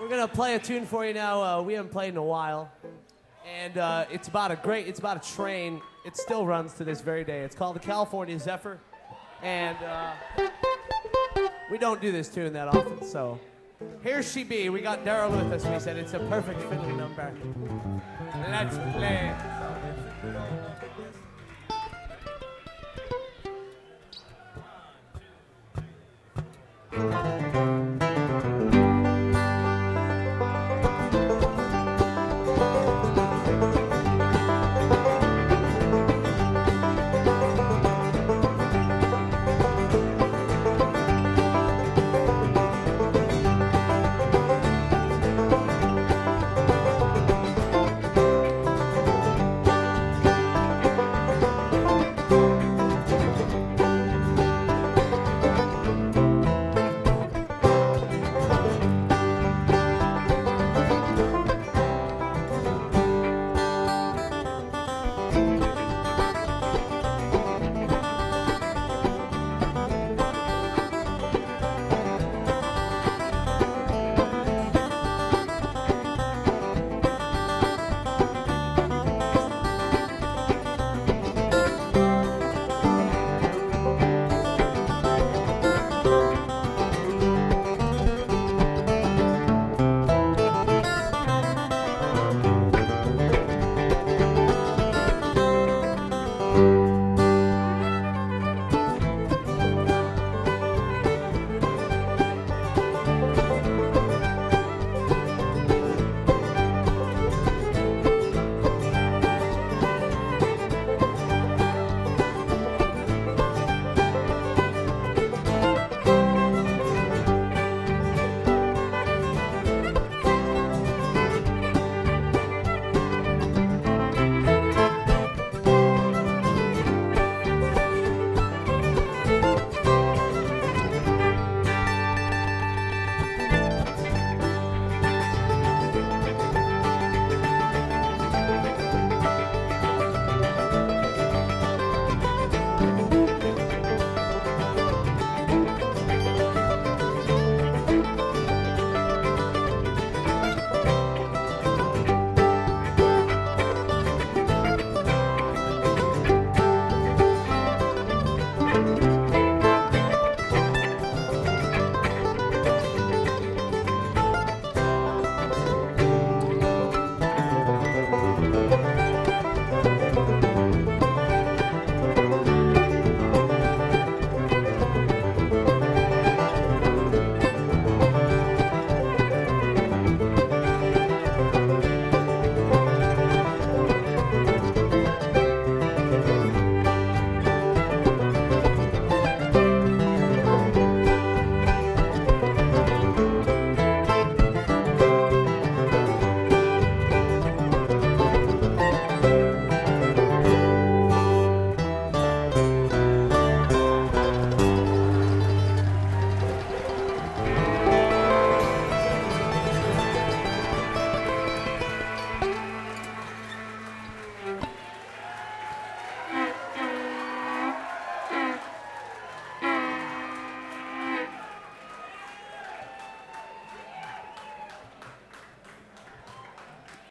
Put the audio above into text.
We're gonna play a tune for you now. We haven't played in a while, and it's about a train. It still runs to this very day. It's called the California Zephyr, and we don't do this tune that often. So here she be. We got Daryl with us. We said it's a perfect fiddle number. Let's play.